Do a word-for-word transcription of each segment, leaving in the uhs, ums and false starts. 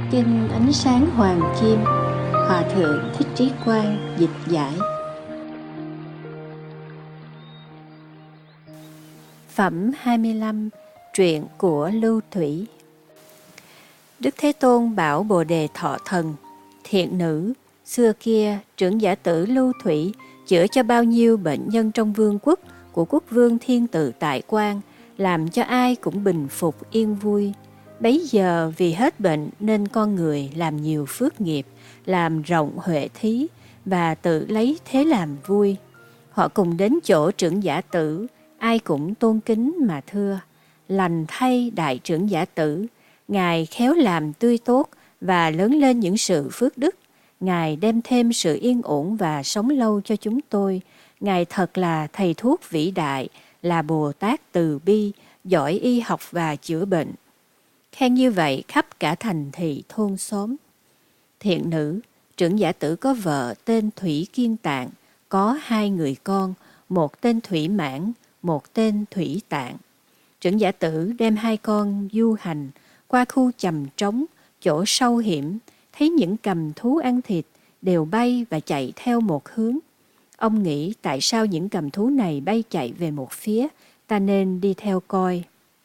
Kinh Ánh Sáng Hoàng Kim, Hòa Thượng Thích Trí Quang dịch giải. Phẩm hai mươi lăm. Truyện của Lưu Thủy. Đức Thế Tôn bảo Bồ Đề Thọ Thần: Thiện nữ, xưa kia trưởng giả tử Lưu Thủy chữa cho bao nhiêu bệnh nhân trong vương quốc của quốc vương Thiên Tự Tại Quang, làm cho ai cũng bình phục yên vui. Bấy giờ vì hết bệnh nên con người làm nhiều phước nghiệp, làm rộng huệ thí và tự lấy thế làm vui. Họ cùng đến chỗ trưởng giả tử, ai cũng tôn kính mà thưa: Lành thay đại trưởng giả tử, Ngài khéo làm tươi tốt và lớn lên những sự phước đức. Ngài đem thêm sự yên ổn và sống lâu cho chúng tôi. Ngài thật là thầy thuốc vĩ đại, là Bồ Tát từ bi, giỏi y học và chữa bệnh. Khen như vậy khắp cả thành thị thôn xóm. Thiện nữ, trưởng giả tử có vợ tên Thủy Kiên Tạng, có hai người con, một tên Thủy Mãn, một tên Thủy Tạng. Trưởng giả tử đem hai con du hành qua khu chầm trống, chỗ sâu hiểm, thấy những cầm thú ăn thịt đều bay và chạy theo một hướng. Ông nghĩ tại sao những cầm thú này bay chạy về một phía, ta nên đi theo coi.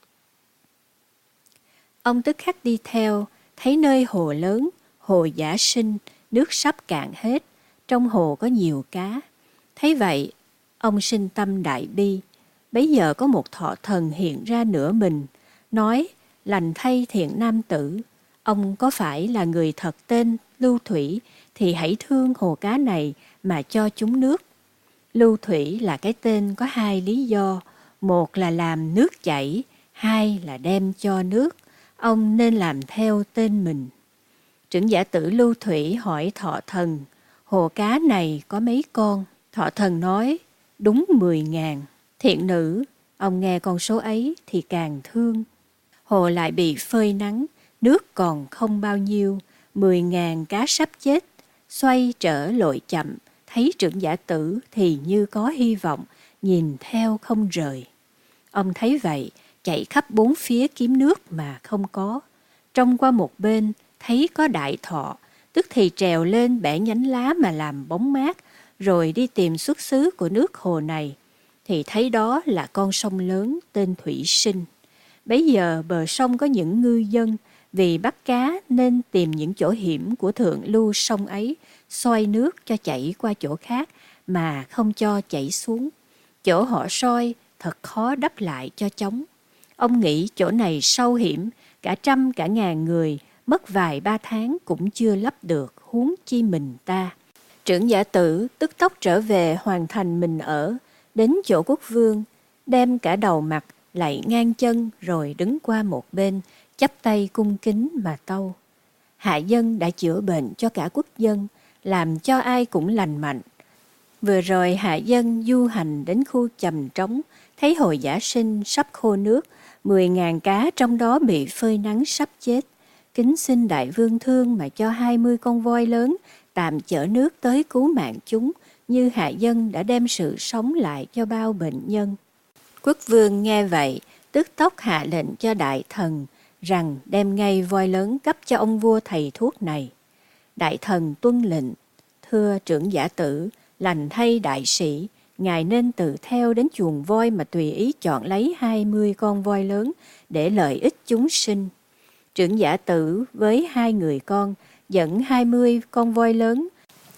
Ông tức khắc đi theo, thấy nơi hồ lớn, hồ Giả Sinh, nước sắp cạn hết, trong hồ có nhiều cá. Thấy vậy, ông sinh tâm đại bi. Bấy giờ có một thọ thần hiện ra nửa mình, nói: Lành thay thiện nam tử, ông có phải là người thật tên Lưu Thủy thì hãy thương hồ cá này mà cho chúng nước. Lưu Thủy là cái tên có hai lý do, một là làm nước chảy, hai là đem cho nước. Ông nên làm theo tên mình. Trưởng giả tử Lưu Thủy hỏi thọ thần: Hồ cá này có mấy con? Thọ thần nói: Đúng mười ngàn. Thiện nữ, ông nghe con số ấy thì càng thương. Hồ lại bị phơi nắng, nước còn không bao nhiêu, mười ngàn cá sắp chết. Xoay trở lội chậm, thấy trưởng giả tử thì như có hy vọng, nhìn theo không rời. Ông thấy vậy, chạy khắp bốn phía kiếm nước mà không có. Trông qua một bên, thấy có đại thọ, tức thì trèo lên bẻ nhánh lá mà làm bóng mát, rồi đi tìm xuất xứ của nước hồ này. Thì thấy đó là con sông lớn tên Thủy Sinh. Bấy giờ bờ sông có những ngư dân, vì bắt cá nên tìm những chỗ hiểm của thượng lưu sông ấy, soi nước cho chảy qua chỗ khác mà không cho chảy xuống. Chỗ họ soi thật khó đắp lại cho chóng. Ông nghĩ chỗ này sâu hiểm, cả trăm cả ngàn người mất vài ba tháng cũng chưa lấp được, huống chi mình ta. Trưởng giả tử tức tốc trở về hoàn thành mình ở, đến chỗ quốc vương, đem cả đầu mặt lạy ngang chân rồi đứng qua một bên, chắp tay cung kính mà tâu: Hạ dân đã chữa bệnh cho cả quốc dân, làm cho ai cũng lành mạnh. Vừa rồi hạ dân du hành đến khu chầm trống, thấy hồ Giả Sinh sắp khô nước, mười ngàn cá trong đó bị phơi nắng sắp chết. Kính xin đại vương thương mà cho hai mươi con voi lớn tạm chở nước tới cứu mạng chúng, như hạ dân đã đem sự sống lại cho bao bệnh nhân. Quốc vương nghe vậy, tức tốc hạ lệnh cho đại thần rằng đem ngay voi lớn cấp cho ông vua thầy thuốc này. Đại thần tuân lệnh: Thưa trưởng giả tử, lành thay đại sĩ, ngài nên tự theo đến chuồng voi mà tùy ý chọn lấy hai mươi con voi lớn để lợi ích chúng sinh. Trưởng giả tử với hai người con dẫn hai mươi con voi lớn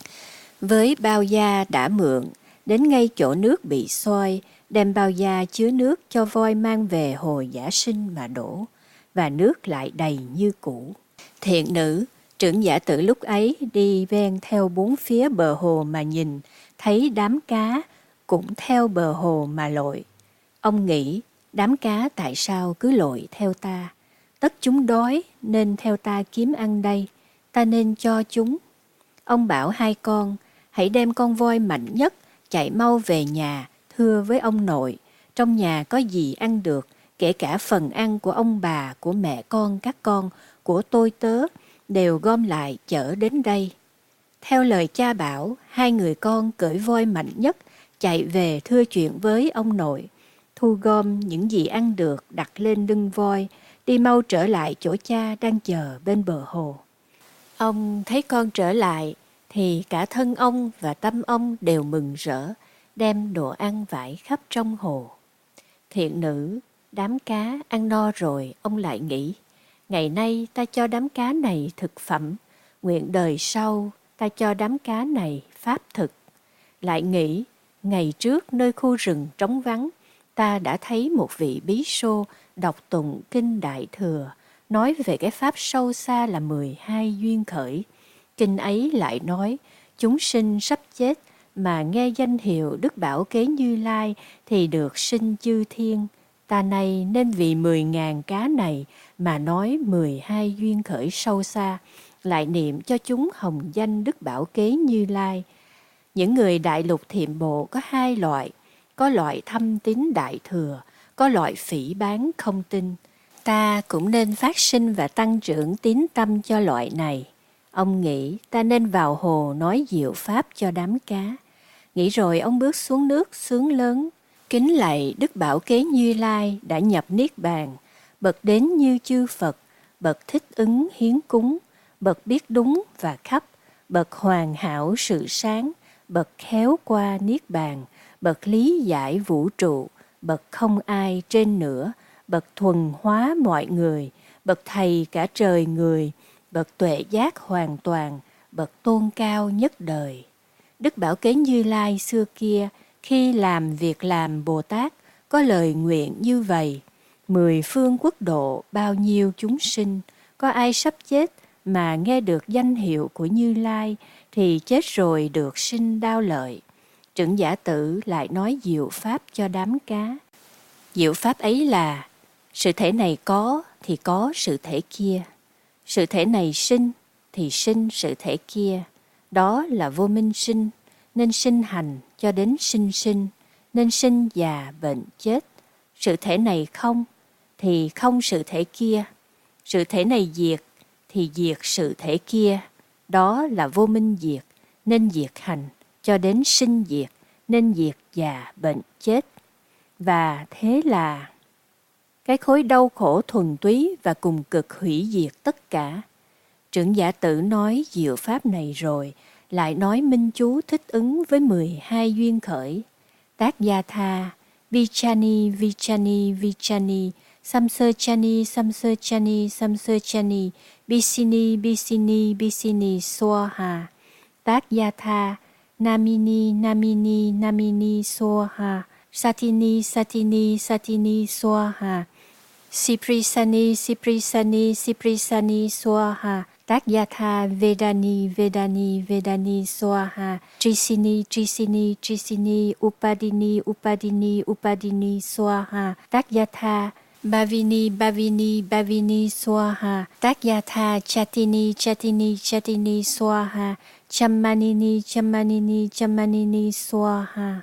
với bao da đã mượn đến ngay chỗ nước bị soi, đem bao da chứa nước cho voi mang về hồ Giả Sinh mà đổ, và nước lại đầy như cũ. Thiện nữ, trưởng giả tử lúc ấy đi ven theo bốn phía bờ hồ mà nhìn, thấy đám cá cũng theo bờ hồ mà lội. Ông nghĩ, đám cá tại sao cứ lội theo ta? Tất chúng đói nên theo ta kiếm ăn đây, ta nên cho chúng. Ông bảo hai con, hãy đem con voi mạnh nhất chạy mau về nhà, thưa với ông nội, trong nhà có gì ăn được, kể cả phần ăn của ông bà, của mẹ con, các con, của tôi tớ, đều gom lại chở đến đây. Theo lời cha bảo, hai người con cưỡi voi mạnh nhất chạy về thưa chuyện với ông nội, thu gom những gì ăn được đặt lên lưng voi, đi mau trở lại chỗ cha đang chờ bên bờ hồ. Ông thấy con trở lại, thì cả thân ông và tâm ông đều mừng rỡ, đem đồ ăn vải khắp trong hồ. Thiện nữ, đám cá ăn no rồi, ông lại nghĩ, ngày nay ta cho đám cá này thực phẩm, nguyện đời sau ta cho đám cá này pháp thực. Lại nghĩ, ngày trước nơi khu rừng trống vắng, ta đã thấy một vị bí xô đọc tụng kinh Đại Thừa, nói về cái pháp sâu xa là mười hai duyên khởi. Kinh ấy lại nói, chúng sinh sắp chết mà nghe danh hiệu Đức Bảo Kế Như Lai thì được sinh chư thiên. Ta này nên vì mười ngàn cá này mà nói mười hai duyên khởi sâu xa, lại niệm cho chúng hồng danh Đức Bảo Kế Như Lai. Những người đại lục thiệm bộ có hai loại, có loại thâm tín Đại Thừa, có loại phỉ báng không tin. Ta cũng nên phát sinh và tăng trưởng tín tâm cho loại này. Ông nghĩ ta nên vào hồ nói diệu pháp cho đám cá. Nghĩ rồi ông bước xuống nước sướng lớn, kính lạy Đức Bảo Kế Như Lai đã nhập Niết Bàn, bậc đến như chư Phật, bậc thích ứng hiến cúng, bậc biết đúng và khắp, bậc hoàn hảo sự sáng, bậc khéo qua Niết Bàn, bậc lý giải vũ trụ, bậc không ai trên nữa, bậc thuần hóa mọi người, bậc thầy cả trời người, bậc tuệ giác hoàn toàn, bậc tôn cao nhất đời. Đức Bảo Kế Như Lai xưa kia, khi làm việc làm Bồ Tát, có lời nguyện như vậy, mười phương quốc độ bao nhiêu chúng sinh, có ai sắp chết mà nghe được danh hiệu của Như Lai, thì chết rồi được sinh đao lợi. Trưởng Giả Tử lại nói diệu pháp cho đám cá. Diệu pháp ấy là, sự thể này có thì có sự thể kia, sự thể này sinh thì sinh sự thể kia. Đó là vô minh sinh, nên sinh hành cho đến sinh sinh, nên sinh già bệnh chết. Sự thể này không thì không sự thể kia, sự thể này diệt thì diệt sự thể kia. Đó là vô minh diệt, nên diệt hành cho đến sinh diệt, nên diệt già bệnh chết. Và thế là cái khối đau khổ thuần túy và cùng cực hủy diệt tất cả. Trưởng Giả Tử nói diệu pháp này rồi, lại nói minh chú thích ứng với mười hai duyên khởi. Tác Gia Tha, Vichani, Vichani, Vichani, Samsachani, Samsachani, Samsachani, Bisini, Bisini, Bisini, Swaha. Tác Gia Tha, Namini, Namini, Namini, Swaha. Satini, Satini, Satini, Swaha. Siprisani, Siprisani, Siprisani, Swaha. Tác Gia Tha, Vedani, Vedani, Vedani, Swaha. Trisini, Trisini, Trisini, Upadini, Upadini, Upadini, Swaha. Tác Gia Tha, Bhavini, Bhavini, Bhavini, Swaha. Tác Gia Tha, Chatini, Chatini, Chatini, Swaha. Chammanini, Chammanini, Chammanini, Swaha.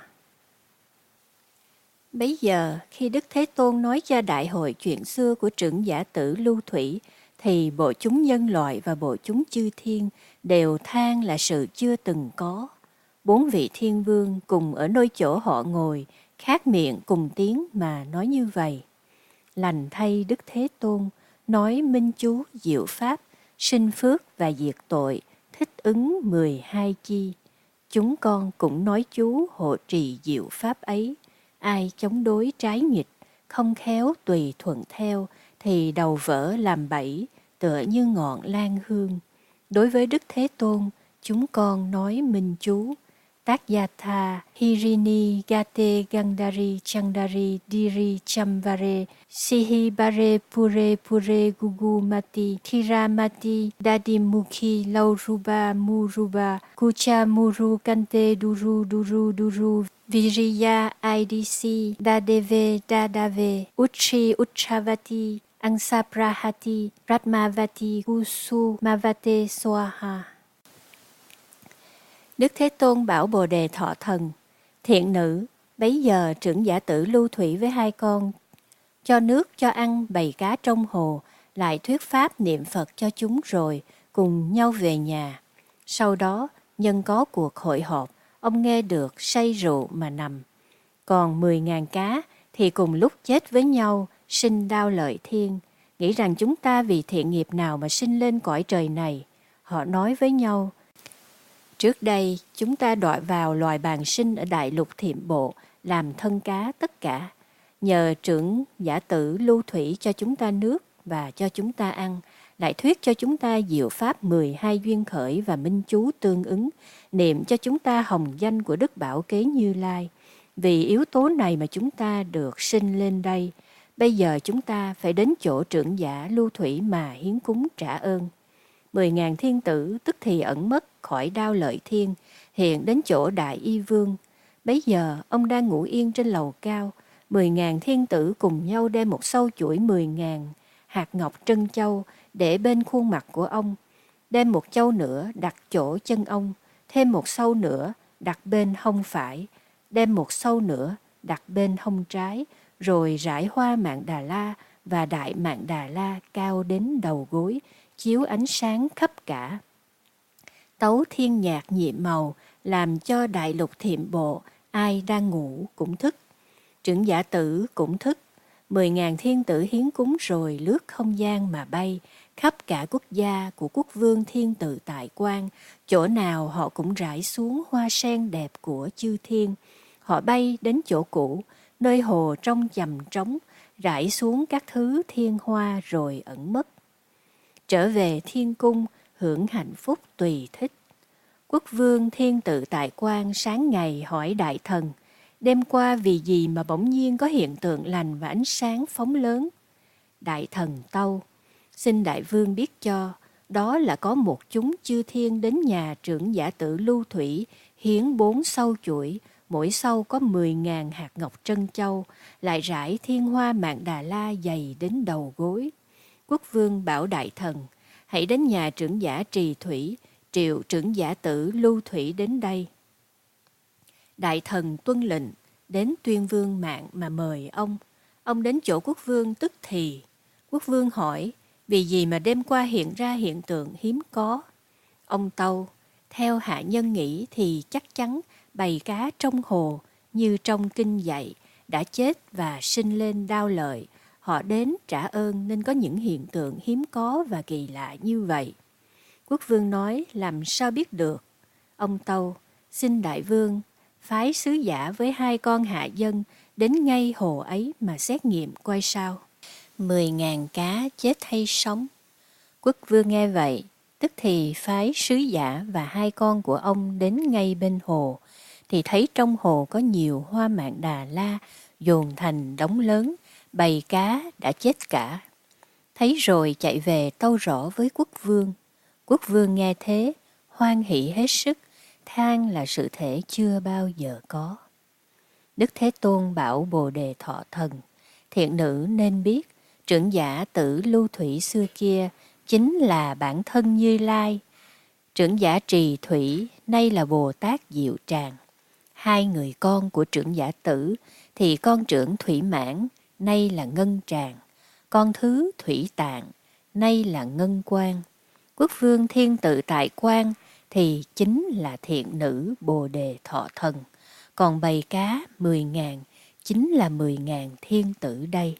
Bấy giờ, khi Đức Thế Tôn nói cho đại hội chuyện xưa của Trưởng Giả Tử Lưu Thủy, thì bộ chúng nhân loại và bộ chúng chư thiên đều than là sự chưa từng có. Bốn vị thiên vương cùng ở nơi chỗ họ ngồi, khác miệng cùng tiếng mà nói như vậy. Lành thay Đức Thế Tôn, nói minh chú diệu pháp, sinh phước và diệt tội, thích ứng mười hai chi. Chúng con cũng nói chú hộ trì diệu pháp ấy. Ai chống đối trái nghịch, không khéo tùy thuận theo, thì đầu vỡ làm bẫy, tựa như ngọn lan hương. Đối với Đức Thế Tôn, chúng con nói minh chú. Tác Gia Tha, Hirini, Gate, Gandhari, Chandari, Diri, Chamvare, Sihi, Bare, Pure, Pure, Gugu, Mati, Thiramati, Dadimukhi, Lauruba, Muruba, Kucha, Muru, Kante, Duru, Duru, Duru, Viriya, I D C, Dadeve, Dadave, Uchi, Uchavati, Angsaprahati, Ratmavati, Kusu, Mavate, Swaha. Đức Thế Tôn bảo Bồ Đề Thọ Thần, thiện nữ, bấy giờ Trưởng Giả Tử Lưu Thủy với hai con, cho nước cho ăn bầy cá trong hồ, lại thuyết pháp niệm Phật cho chúng rồi, cùng nhau về nhà. Sau đó, nhân có cuộc hội họp, ông nghe được say rượu mà nằm. Còn mười ngàn cá thì cùng lúc chết với nhau, sinh đao lợi thiên, nghĩ rằng chúng ta vì thiện nghiệp nào mà sinh lên cõi trời này. Họ nói với nhau, trước đây chúng ta đọa vào loài bàng sinh ở đại lục Thiểm Bộ, làm thân cá tất cả. Nhờ trưởng giả tử lưu thủy cho chúng ta nước và cho chúng ta ăn, lại thuyết cho chúng ta diệu pháp mười hai duyên khởi và minh chú tương ứng, niệm cho chúng ta hồng danh của Đức Bảo Kế Như Lai. Vì yếu tố này mà chúng ta được sinh lên đây. Bây giờ chúng ta phải đến chỗ trưởng giả lưu thủy mà hiến cúng trả ơn. Mười ngàn thiên tử tức thì ẩn mất khỏi đao lợi thiên, hiện đến chỗ Đại Y Vương. Bấy giờ ông đang ngủ yên trên lầu cao. Mười ngàn thiên tử cùng nhau đem một sâu chuỗi mười ngàn hạt ngọc trân châu để bên khuôn mặt của ông. Đem một châu nữa đặt chỗ chân ông, thêm một sâu nữa đặt bên hông phải, đem một sâu nữa đặt bên hông trái, rồi rải hoa Mạn Đà La và Đại Mạn Đà La cao đến đầu gối, chiếu ánh sáng khắp cả. Tấu thiên nhạc nhiệm màu, làm cho đại lục Thiểm Bộ, ai đang ngủ cũng thức. Trưởng giả tử cũng thức. Mười ngàn thiên tử hiến cúng rồi lướt không gian mà bay, khắp cả quốc gia của quốc vương thiên tự tại quan, chỗ nào họ cũng rải xuống hoa sen đẹp của chư thiên. Họ bay đến chỗ cũ, nơi hồ trong chầm trống, rải xuống các thứ thiên hoa rồi ẩn mất. Trở về thiên cung, hưởng hạnh phúc tùy thích. Quốc vương thiên tự tại quan sáng ngày hỏi đại thần, đêm qua vì gì mà bỗng nhiên có hiện tượng lành và ánh sáng phóng lớn? Đại thần tâu, xin đại vương biết cho, đó là có một chúng chư thiên đến nhà trưởng giả tử lưu thủy, hiến bốn sâu chuỗi, mỗi sâu có mười ngàn hạt ngọc trân châu, lại rải thiên hoa Mạn Đà La dày đến đầu gối. Quốc vương bảo đại thần, hãy đến nhà trưởng giả trì thủy, triệu trưởng giả tử lưu thủy đến đây. Đại thần tuân lệnh, đến tuyên vương Mạn mà mời ông. Ông đến chỗ quốc vương tức thì. Quốc vương hỏi, vì gì mà đêm qua hiện ra hiện tượng hiếm có? Ông tâu, theo hạ nhân nghĩ thì chắc chắn bầy cá trong hồ, như trong kinh dạy, đã chết và sinh lên đao lợi. Họ đến trả ơn nên có những hiện tượng hiếm có và kỳ lạ như vậy. Quốc vương nói, làm sao biết được? Ông tâu, xin đại vương phái sứ giả với hai con hạ dân đến ngay hồ ấy mà xét nghiệm coi sao. Mười ngàn cá chết hay sống? Quốc vương nghe vậy, tức thì phái sứ giả và hai con của ông đến ngay bên hồ, thì thấy trong hồ có nhiều hoa Mạn Đà La dồn thành đống lớn, bầy cá đã chết cả. Thấy rồi chạy về tâu rõ với quốc vương. Quốc vương nghe thế, hoan hỷ hết sức, than là sự thể chưa bao giờ có. Đức Thế Tôn bảo Bồ Đề Thọ Thần, thiện nữ nên biết, trưởng giả tử lưu thủy xưa kia chính là bản thân Như Lai. Trưởng giả trì thủy nay là Bồ Tát Diệu Tràng. Hai người con của trưởng giả tử thì con trưởng Thủy Mãn nay là Ngân Tràng, con thứ Thủy Tạng nay là Ngân Quang. Quốc vương thiên tự tại quan thì chính là thiện nữ Bồ Đề Thọ Thần, còn bầy cá mười ngàn chính là mười ngàn thiên tử đây.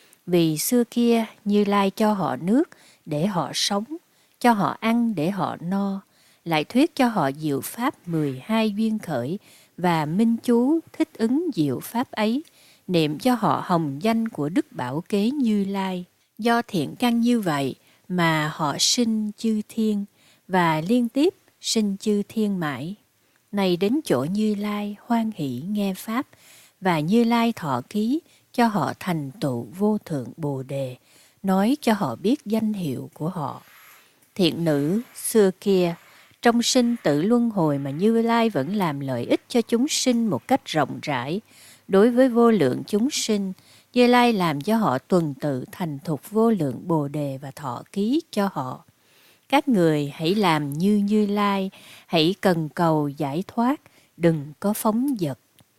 Vì xưa kia Như Lai cho họ nước để họ sống, cho họ ăn để họ no, lại thuyết cho họ diệu pháp mười hai duyên khởi và minh chú thích ứng diệu pháp ấy, niệm cho họ hồng danh của Đức Bảo Kế Như Lai. Do thiện căn như vậy mà họ sinh chư thiên và liên tiếp sinh chư thiên mãi. Này đến chỗ Như Lai hoan hỷ nghe pháp, và Như Lai thọ ký cho họ thành tựu vô thượng Bồ Đề, nói cho họ biết danh hiệu của họ. Thiện nữ xưa kia, trong sinh tử luân hồi mà Như Lai vẫn làm lợi ích cho chúng sinh một cách rộng rãi. Đối với vô lượng chúng sinh, Như Lai làm cho họ tuần tự thành thục vô lượng Bồ Đề và thọ ký cho họ. Các người hãy làm như Như Lai, hãy cần cầu giải thoát, đừng có phóng dật.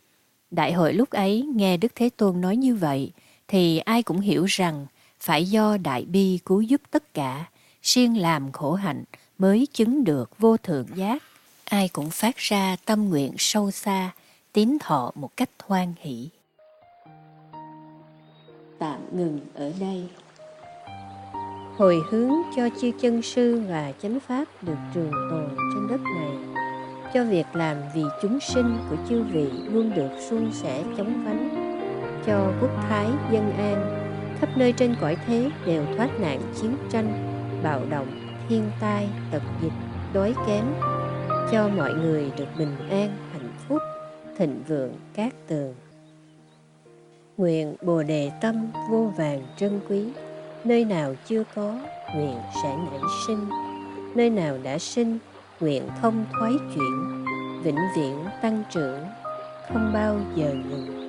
Đại hội lúc ấy nghe Đức Thế Tôn nói như vậy, thì ai cũng hiểu rằng phải do đại bi cứu giúp tất cả, siêng làm khổ hạnh mới chứng được vô thượng giác. Ai cũng phát ra tâm nguyện sâu xa, tín thọ một cách hoan hỷ. Tạm ngừng ở đây. hồi hướng cho chư chân sư và chánh pháp được trường tồn trên đất này, cho việc làm vì chúng sinh của chư vị luôn được suôn sẻ chóng vánh, cho quốc thái dân an, khắp nơi trên cõi thế đều thoát nạn chiến tranh, bạo động, thiên tai, tật dịch, đói kém, cho mọi người được bình an, hạnh phúc, thịnh vượng cát tường. Nguyện Bồ Đề tâm vô vàn trân quý, nơi nào chưa có, nguyện sẽ nảy sinh, nơi nào đã sinh, nguyện không thoái chuyển, vĩnh viễn tăng trưởng, không bao giờ ngừng.